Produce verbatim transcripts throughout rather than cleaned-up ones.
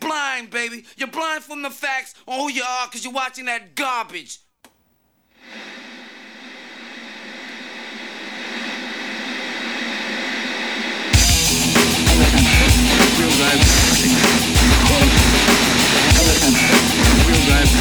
blind, baby. You're blind from the facts on who you are because you're watching that garbage. Wheel drive. Wheel drive.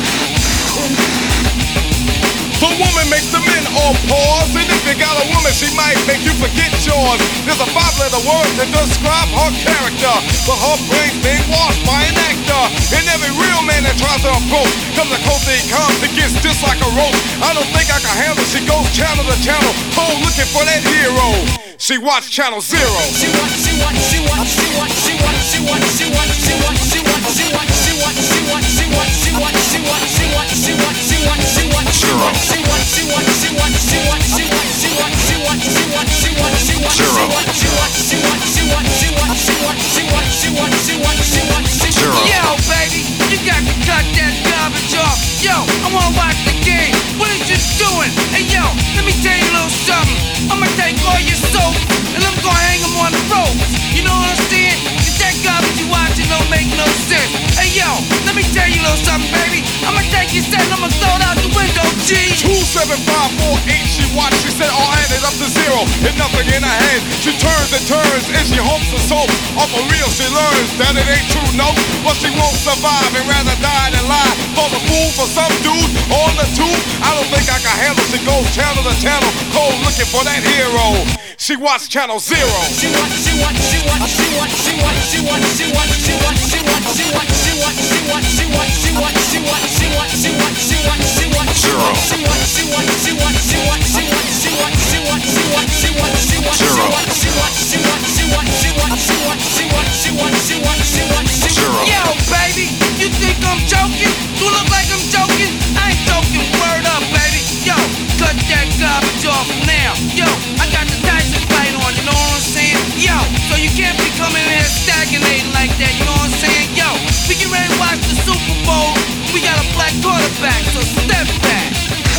The woman makes the men all pause, and if you got a woman, she might make you forget yours. There's a five-letter word to describe her character, but her brain's being washed by an actor. And every real man that tries to approach comes the closer he comes, it gets just like a roach. I don't think I can handle. She goes channel to channel, cold looking for that hero. She watch Channel Zero. She watch, she watch, she watch, she watch, she watch, she watch, she watch, she watch, she watch, she watch, she watch, she watch, she watch, she watch, she watch, she watch, she watch, she watch, she watch, Zero. she watch, she watch, she watch, she watch, she watch, she watch, she watch, she watch, she watch, she watch, Zero. she watch, she watch, she watch, she watch, she watch, she watch, she watch, she watch, she watch, she watch, she Zero. watch. Yo, baby, you got to cut that garbage off. Yo, I wanna watch the game. What is you doing? Hey, yo, let me tell you a little something. I'ma take all your soap and I'm gonna hang them on the ropes. You know what I'm saying? Cause that garbage you watching don't make no sense. Hey, yo, let me tell you a little something, baby. I'ma take your set and I'ma throw it out the window, G. Two, seven, five, four, eight, she watched, she said all added up to zero, and nothing in her head. She turns and turns, and she hopes and soap. Off for real, she learns that it ain't true, no. But she won't survive and rather die than lie. For the fool, for some dude on the tube, I don't think I can handle. She goes channel to channel, cold looking for that hero. She watched Channel Zero. She watch, she watch, she watch, she watch, she watch, she watch, she watch, she watch, she watch, she watch, she watch, she watch, she watch, she watch, she watch, she watch, she watch, she watch, she watch, Zero. she watch, she watch, she watch, she watch, she watch, she watch, she watch, she watch, she watch, she watch, Zero. she watch, she watch, she watch, she watch, she watch, she watch, she watch, she watch, she watch, she watch, she Zero. watch. Yo, baby, you think I'm joking? You look like I'm joking? I ain't joking, word up, baby. Yo, cut that garbage off now. Yo, I got the Tyson fight on, you know what I'm saying? Yo, so you can't be coming in here stagnating like that, you know what I'm saying? Yo, we get ready to watch the Super Bowl. We got a black quarterback, so step back.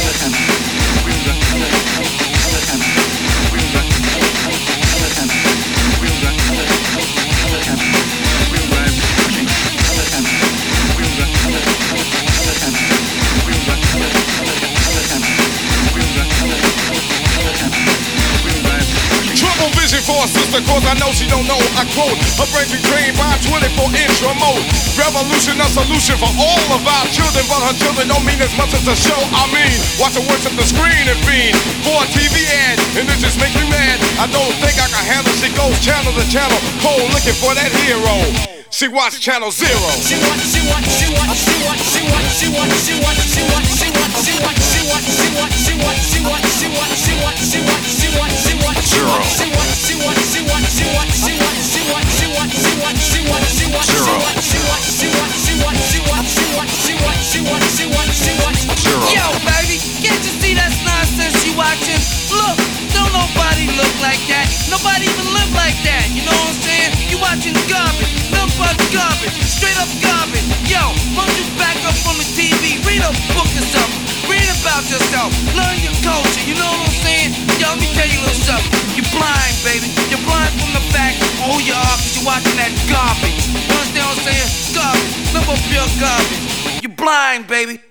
Trouble vision for a sister, cause I know she don't know. I quote, her brain be trained by twenty-four inch remote. Revolution, a solution for all of our children, but her children don't mean as much as the show. I mean, watch her worship the screen and fiend for a T V ad, and it just makes me mad. I don't think I can handle. She goes channel to channel, cold looking for that hero. She watch Channel Zero. She watch, she watch, she watch, she watch, she watch, she watch, she watch, she watch, she watch, she watch, she watch, she watch, she watch, she watch, she watch, she watch, she watch, she watch, she watch, Zero. she watch, she watch, she watch, she watch, she watch, she watch, she watch, she watch, she watch, she watch, Zero. she watch, she watch, she watch, she watch, she watch, she watch, she watch, she watch, she watch, Zero. Yo, baby, can't you see that's nonsense you watching? Look, don't nobody look like that. Nobody even live like that. You know what I'm saying? You watching garbage, nothing but garbage, straight up garbage. Yo, why don't you back up from the T V? Read a book or something. Read about yourself. Learn your culture. You know what I'm saying? Yo, let me tell you a little something. You're blind, baby. You're blind from the fact of who you are because you're watching that garbage. You understand what I'm saying? Garbage. Nothing but pure garbage. You're blind, baby.